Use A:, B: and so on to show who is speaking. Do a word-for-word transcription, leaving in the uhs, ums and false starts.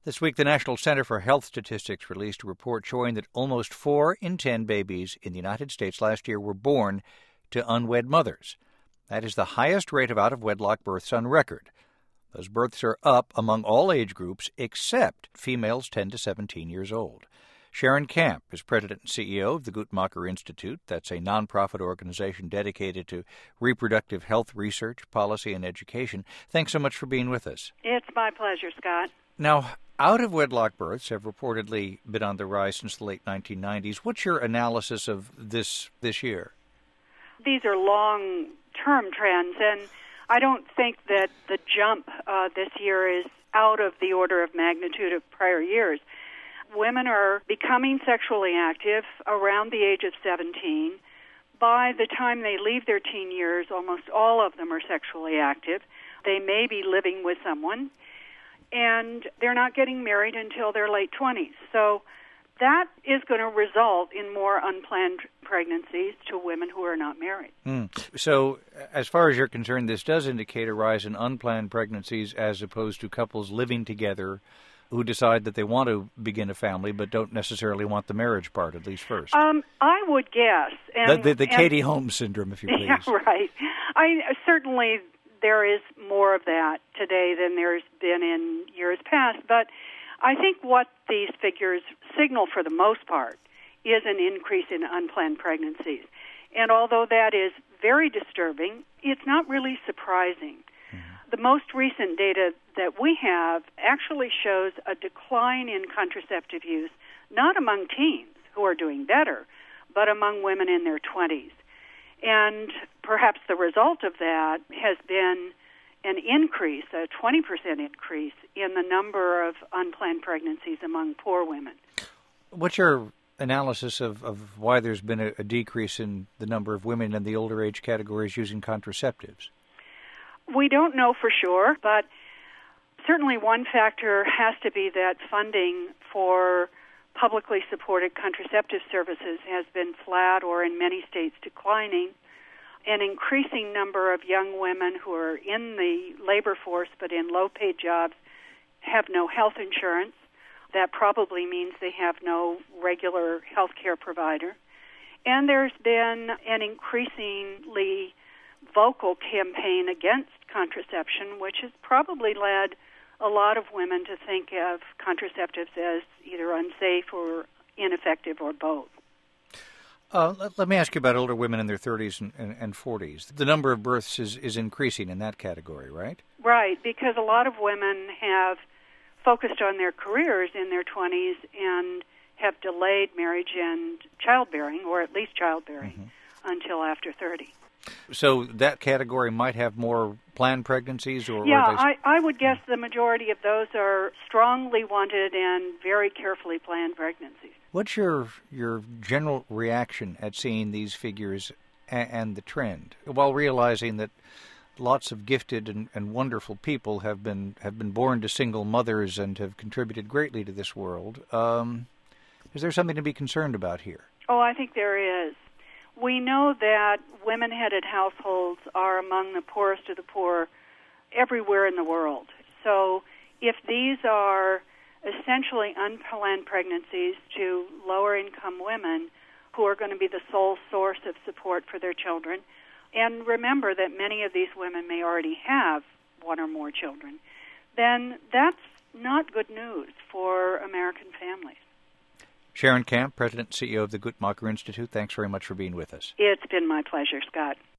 A: This week, the National Center for Health Statistics released a report showing that almost four in ten babies in the United States last year were born to unwed mothers. That is the highest rate of out-of-wedlock births on record. Those births are up among all age groups except females ten to seventeen years old. Sharon Camp is president and C E O of the Guttmacher Institute. That's a nonprofit organization dedicated to reproductive health research, policy, and education. Thanks so much for being with us.
B: It's my pleasure, Scott.
A: Now, out-of-wedlock births have reportedly been on the rise since the late nineteen nineties. What's your analysis of this this year?
B: These are long-term trends, and I don't think that the jump uh, this year is out of the order of magnitude of prior years. Women are becoming sexually active around the age of seventeen. By the time they leave their teen years, almost all of them are sexually active. They may be living with someone, and they're not getting married until their late twenties. So that is going to result in more unplanned pregnancies to women who are not married.
A: Mm. So as far as you're concerned, this does indicate a rise in unplanned pregnancies as opposed to couples living together who decide that they want to begin a family but don't necessarily want the marriage part, at least first.
B: Um, I would guess. And,
A: the the, the
B: and,
A: Katie Holmes syndrome, if you please.
B: Yeah, right. I certainly there is more of that today than there's been in years past, but I think what these figures signal for the most part is an increase in unplanned pregnancies. And although that is very disturbing, it's not really surprising. The most recent data that we have actually shows a decline in contraceptive use, not among teens who are doing better, but among women in their twenties. And perhaps the result of that has been an increase, a twenty percent increase, in the number of unplanned pregnancies among poor women.
A: What's your analysis of, of why there's been a, a decrease in the number of women in the older age categories using contraceptives?
B: We don't know for sure, but certainly one factor has to be that funding for publicly supported contraceptive services has been flat or in many states declining. An increasing number of young women who are in the labor force but in low-paid jobs have no health insurance. That probably means they have no regular health care provider. And there's been an increasingly vocal campaign against contraception, which has probably led a lot of women to think of contraceptives as either unsafe or ineffective or both.
A: Uh, let, let me ask you about older women in their thirties and, and, and forties. The number of births is, is increasing in that category, right?
B: Right, because a lot of women have focused on their careers in their twenties and have delayed marriage and childbearing, or at least childbearing, mm-hmm. until after thirty.
A: So that category might have more planned pregnancies? or
B: Yeah,
A: or they...
B: I, I would guess the majority of those are strongly wanted and very carefully planned pregnancies.
A: What's your your general reaction at seeing these figures and, and the trend, while realizing that lots of gifted and, and wonderful people have been have been born to single mothers and have contributed greatly to this world? Um, is there something to be concerned about here?
B: Oh, I think there is. We know that women-headed households are among the poorest of the poor everywhere in the world. So if these are essentially unplanned pregnancies to lower-income women who are going to be the sole source of support for their children, and remember that many of these women may already have one or more children, then that's not good news for American families.
A: Sharon Camp, President and C E O of the Guttmacher Institute, thanks very much for being with us.
B: It's been my pleasure, Scott.